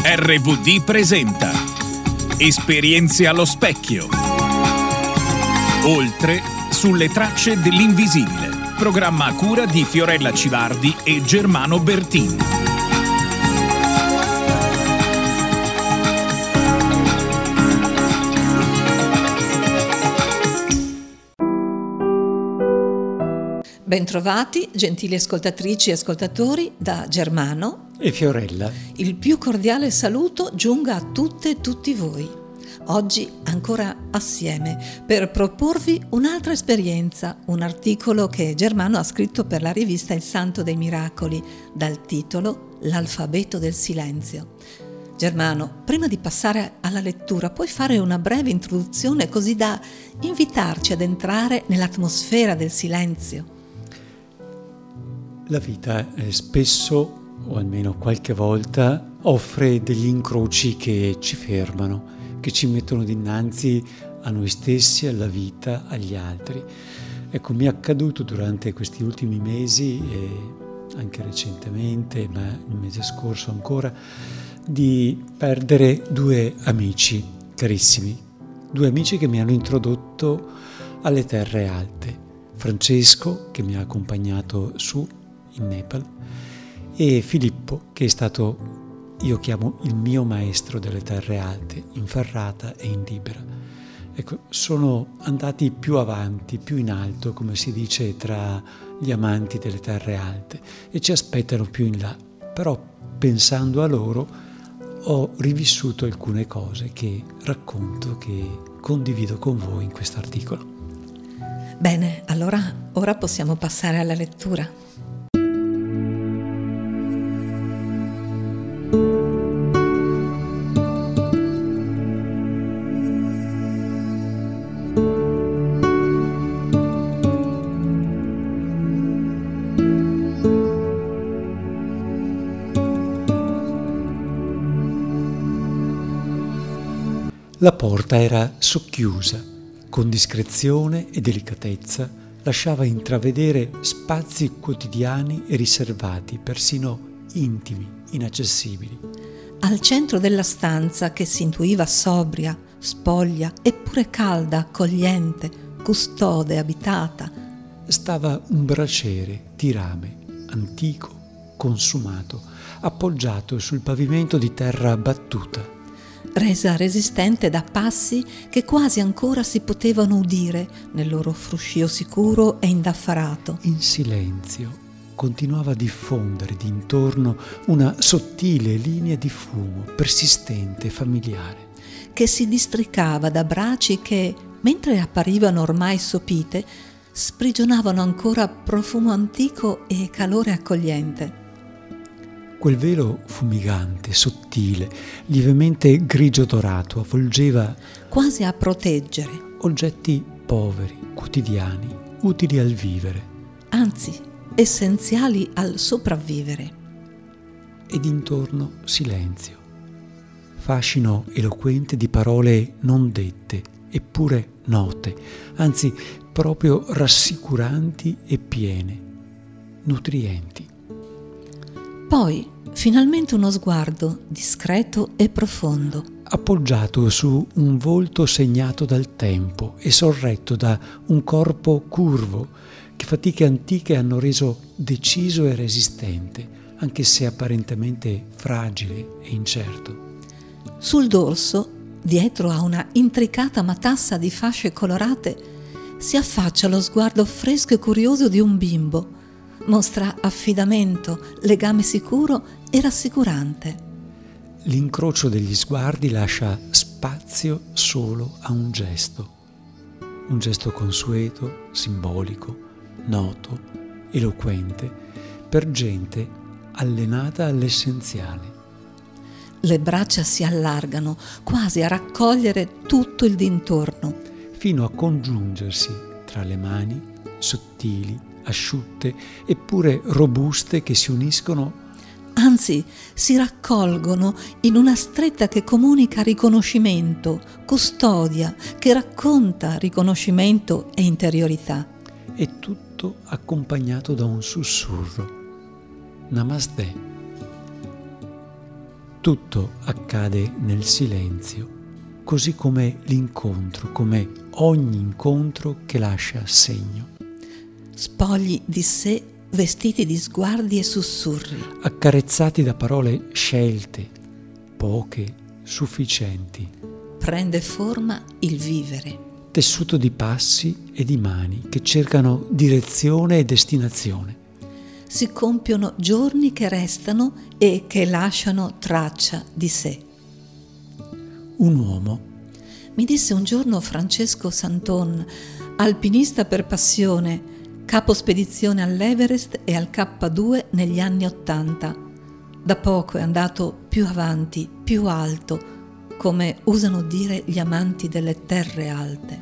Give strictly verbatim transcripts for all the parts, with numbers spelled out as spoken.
R V D presenta Esperienze allo specchio. Oltre sulle tracce dell'invisibile. Programma a cura di Fiorella Civardi e Germano Bertini. Bentrovati, gentili ascoltatrici e ascoltatori, da Germano e Fiorella. Il più cordiale saluto giunga a tutte e tutti voi. Oggi ancora assieme per proporvi un'altra esperienza, un articolo che Germano ha scritto per la rivista Il Santo dei Miracoli, dal titolo L'alfabeto del silenzio. Germano, prima di passare alla lettura, puoi fare una breve introduzione così da invitarci ad entrare nell'atmosfera del silenzio? La vita eh, spesso, o almeno qualche volta, offre degli incroci che ci fermano, che ci mettono dinanzi a noi stessi, alla vita, agli altri. Ecco, mi è accaduto durante questi ultimi mesi e anche recentemente, ma il mese scorso ancora, di perdere due amici carissimi, due amici che mi hanno introdotto alle terre alte. Francesco, che mi ha accompagnato su in Nepal, e Filippo, che è stato, io chiamo, il mio maestro delle terre alte, in Ferrata e in Libera. Ecco, sono andati più avanti, più in alto, come si dice tra gli amanti delle terre alte, e ci aspettano più in là. Però, pensando a loro, ho rivissuto alcune cose che racconto, che condivido con voi in questo articolo. Bene, allora ora possiamo passare alla lettura. La porta era socchiusa, con discrezione e delicatezza lasciava intravedere spazi quotidiani e riservati, persino intimi, inaccessibili. Al centro della stanza, che si intuiva sobria, spoglia, eppure calda, accogliente, custode, abitata, stava un braciere di rame, antico, consumato, appoggiato sul pavimento di terra battuta, resa resistente da passi che quasi ancora si potevano udire nel loro fruscio sicuro e indaffarato. In silenzio continuava a diffondere d'intorno una sottile linea di fumo, persistente e familiare, che si districava da braci che, mentre apparivano ormai sopite, sprigionavano ancora profumo antico e calore accogliente. Quel velo fumigante, sottile, lievemente grigio dorato, avvolgeva, quasi a proteggere, oggetti poveri, quotidiani, utili al vivere, anzi essenziali al sopravvivere. Ed intorno silenzio, fascino eloquente di parole non dette, eppure note, anzi proprio rassicuranti e piene, nutrienti. Poi, finalmente uno sguardo discreto e profondo, appoggiato su un volto segnato dal tempo e sorretto da un corpo curvo che fatiche antiche hanno reso deciso e resistente, anche se apparentemente fragile e incerto. Sul dorso, dietro a una intricata matassa di fasce colorate, si affaccia lo sguardo fresco e curioso di un bimbo. Mostra affidamento, legame sicuro e rassicurante. L'incrocio degli sguardi lascia spazio solo a un gesto. Un gesto consueto, simbolico, noto, eloquente, per gente allenata all'essenziale. Le braccia si allargano, quasi a raccogliere tutto il dintorno, fino a congiungersi tra le mani, sottili, asciutte eppure robuste, che si uniscono, anzi si raccolgono in una stretta che comunica riconoscimento, custodia, che racconta riconoscimento e interiorità. E tutto accompagnato da un sussurro. Namaste. Tutto accade nel silenzio, così come l'incontro, come ogni incontro che lascia segno. Spogli di sé, vestiti di sguardi e sussurri. Accarezzati da parole scelte, poche, sufficienti. Prende forma il vivere. Tessuto di passi e di mani che cercano direzione e destinazione. Si compiono giorni che restano e che lasciano traccia di sé. Un uomo. Mi disse un giorno Francesco Santon, alpinista per passione, capo spedizione all'Everest e al K due negli anni Ottanta. Da poco è andato più avanti, più alto, come usano dire gli amanti delle terre alte.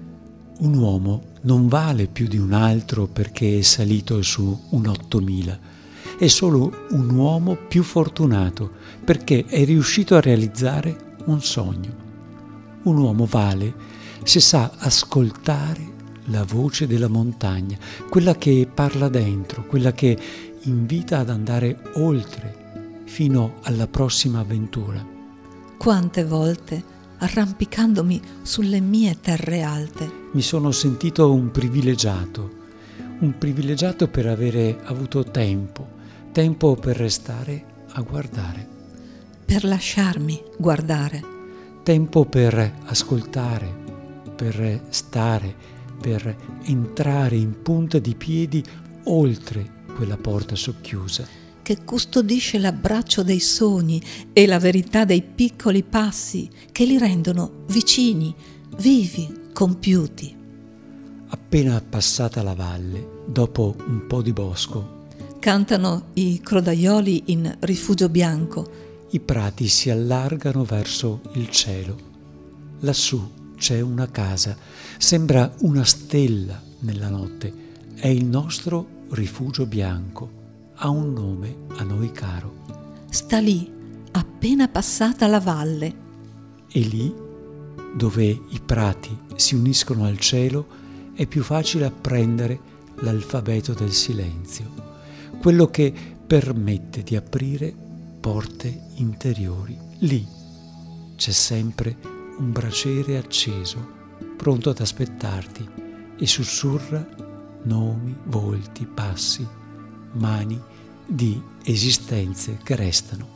Un uomo non vale più di un altro perché è salito su un ottomila. È solo un uomo più fortunato perché è riuscito a realizzare un sogno. Un uomo vale se sa ascoltare la voce della montagna, quella che parla dentro, quella che invita ad andare oltre, fino alla prossima avventura. Quante volte, arrampicandomi sulle mie terre alte, mi sono sentito un privilegiato, un privilegiato per avere avuto tempo, tempo per restare a guardare. Per lasciarmi guardare. Tempo per ascoltare, per stare, per entrare in punta di piedi oltre quella porta socchiusa. Che custodisce l'abbraccio dei sogni e la verità dei piccoli passi che li rendono vicini, vivi, compiuti. Appena passata la valle, dopo un po' di bosco, cantano i crodaioli in Rifugio Bianco. I prati si allargano verso il cielo. Lassù c'è una casa, sembra una stella nella notte. È il nostro Rifugio Bianco. Ha un nome a noi caro. Sta lì, appena passata la valle. E lì, dove i prati si uniscono al cielo, è più facile apprendere l'alfabeto del silenzio, quello che permette di aprire porte interiori. Lì c'è sempre un braciere acceso, pronto ad aspettarti, e sussurra nomi, volti, passi, mani di esistenze che restano.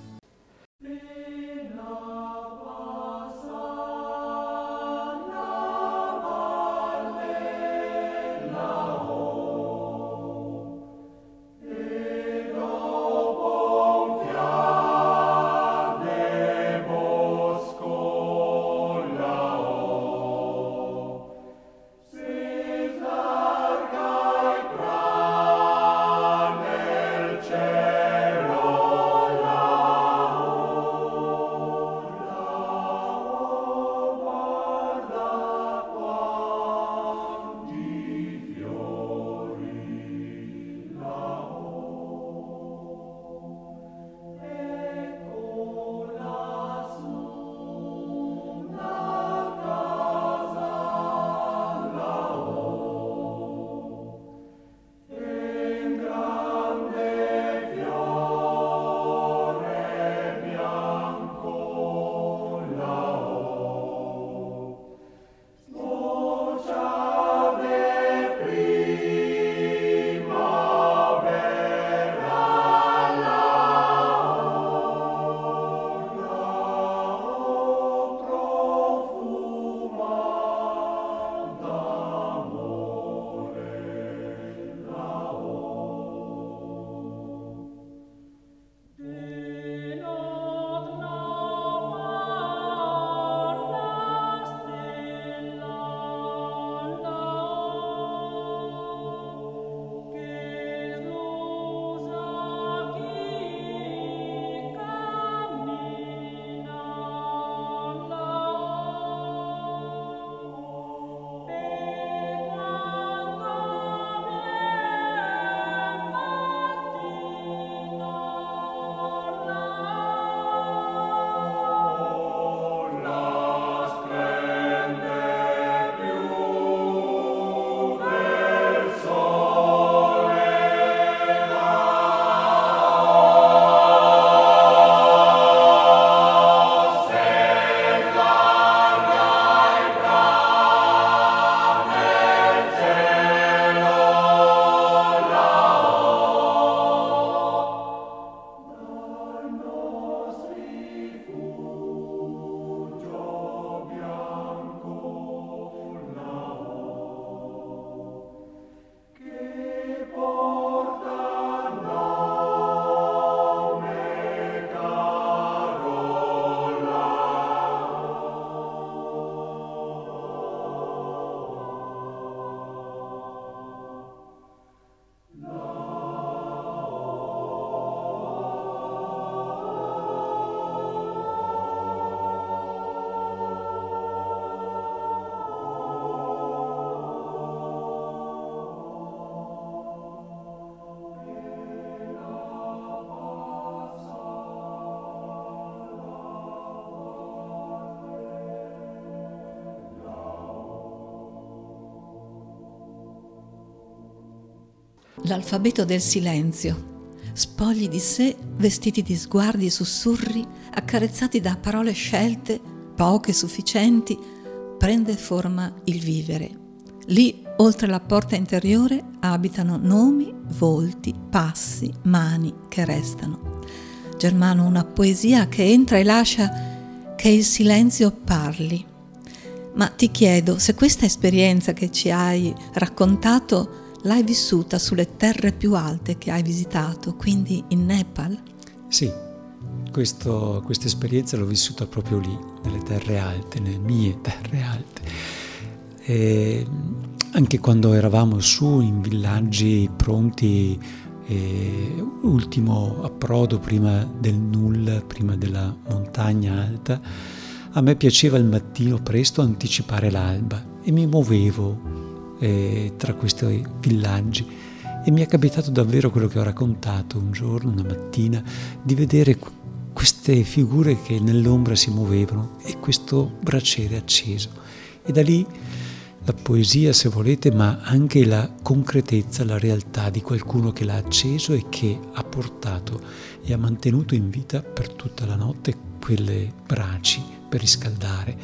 Cielo L'alfabeto del silenzio. Spogli di sé, vestiti di sguardi e sussurri, accarezzati da parole scelte, poche sufficienti, prende forma il vivere. Lì, oltre la porta interiore, abitano nomi, volti, passi, mani che restano. Germano, una poesia che entra e lascia che il silenzio parli. Ma ti chiedo, se questa esperienza che ci hai raccontato l'hai vissuta sulle terre più alte che hai visitato, quindi in Nepal? Sì, questa esperienza l'ho vissuta proprio lì, nelle terre alte, nelle mie terre alte. E anche quando eravamo su in villaggi pronti, eh, ultimo approdo prima del nulla, prima della montagna alta, a me piaceva il mattino presto anticipare l'alba e mi muovevo Eh, tra questi villaggi e mi è capitato davvero quello che ho raccontato un giorno, una mattina, di vedere qu- queste figure che nell'ombra si muovevano e questo braciere acceso, e da lì la poesia, se volete, ma anche la concretezza, la realtà di qualcuno che l'ha acceso e che ha portato e ha mantenuto in vita per tutta la notte quelle braci per riscaldare.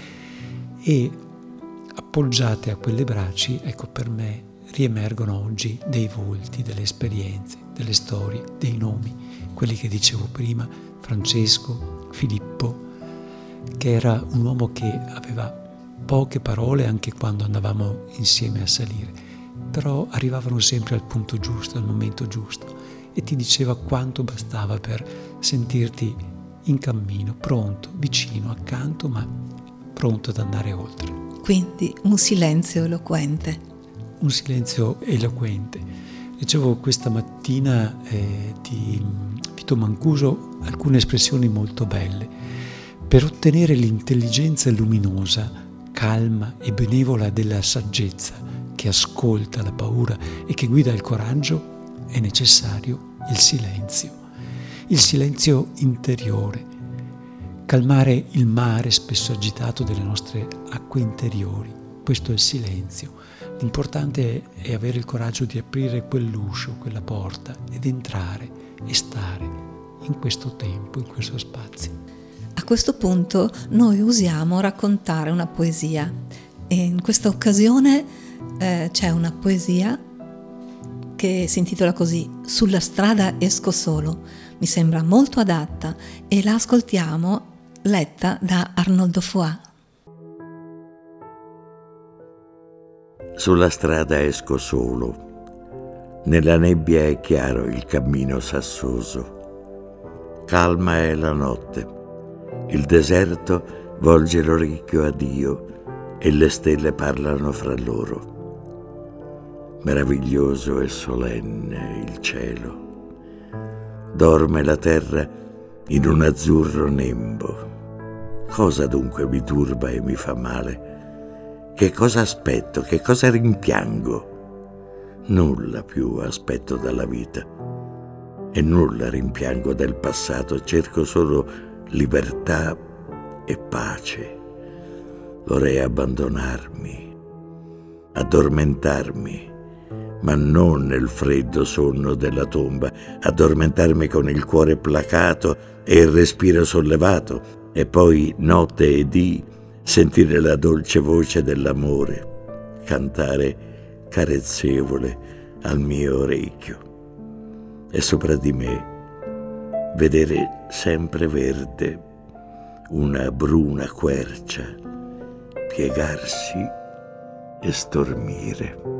E appoggiate a quelle braci, ecco, per me riemergono oggi dei volti, delle esperienze, delle storie, dei nomi, quelli che dicevo prima, Francesco, Filippo, che era un uomo che aveva poche parole anche quando andavamo insieme a salire, però arrivavano sempre al punto giusto, al momento giusto, e ti diceva quanto bastava per sentirti in cammino, pronto, vicino, accanto, ma pronto ad andare oltre. Quindi un silenzio eloquente. Un silenzio eloquente. Leggevo questa mattina eh, di Vito Mancuso alcune espressioni molto belle. Per ottenere l'intelligenza luminosa, calma e benevola della saggezza, che ascolta la paura e che guida il coraggio, è necessario il silenzio. Il silenzio interiore. Calmare il mare spesso agitato delle nostre acque interiori. Questo è il silenzio. L'importante è avere il coraggio di aprire quell'uscio, quella porta ed entrare e stare in questo tempo, in questo spazio. A questo punto noi usiamo raccontare una poesia e in questa occasione eh, c'è una poesia che si intitola così: Sulla strada esco solo. Mi sembra molto adatta e la ascoltiamo letta da Arnoldo Foà. Sulla strada esco solo, nella nebbia è chiaro il cammino sassoso. Calma è la notte, il deserto volge l'orecchio a Dio e le stelle parlano fra loro. Meraviglioso e solenne il cielo. Dorme la terra in un azzurro nembo. Cosa dunque mi turba e mi fa male? Che cosa aspetto? Che cosa rimpiango? Nulla più aspetto dalla vita e nulla rimpiango del passato. Cerco solo libertà e pace. Vorrei abbandonarmi, addormentarmi, ma non nel freddo sonno della tomba, addormentarmi con il cuore placato e il respiro sollevato, e poi notte e dì sentire la dolce voce dell'amore cantare carezzevole al mio orecchio, e sopra di me vedere sempre verde una bruna quercia piegarsi e stormire.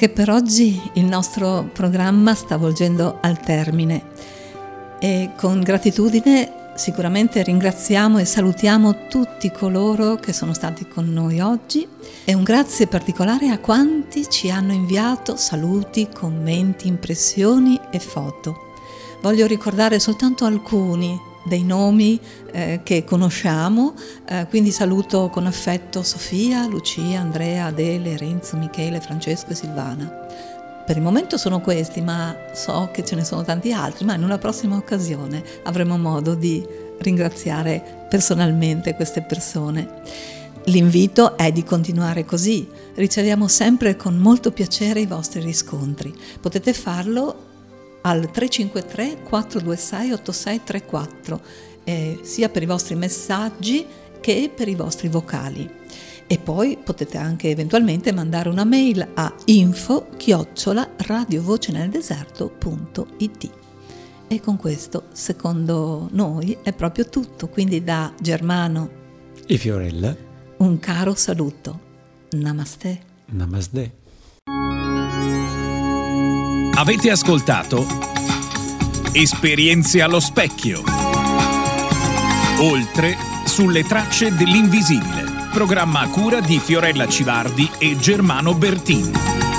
Anche per oggi il nostro programma sta volgendo al termine e con gratitudine sicuramente ringraziamo e salutiamo tutti coloro che sono stati con noi oggi e un grazie particolare a quanti ci hanno inviato saluti, commenti, impressioni e foto. Voglio ricordare soltanto alcuni dei nomi eh, che conosciamo, eh, quindi saluto con affetto Sofia, Lucia, Andrea, Adele, Renzo, Michele, Francesco e Silvana. Per il momento sono questi, ma so che ce ne sono tanti altri, ma in una prossima occasione avremo modo di ringraziare personalmente queste persone. L'invito è di continuare così, riceviamo sempre con molto piacere i vostri riscontri. Potete farlo al tre cinque tre quattro due sei otto sei tre quattro, eh, sia per i vostri messaggi che per i vostri vocali. E poi potete anche eventualmente mandare una mail a info chiocciola radiovoceneldeserto punto it. E con questo, secondo noi, è proprio tutto. Quindi da Germano e Fiorella un caro saluto. Namaste. Namaste. Avete ascoltato Esperienze allo specchio. Oltre sulle tracce dell'invisibile. Programma a cura di Fiorella Civardi e Germano Bertini.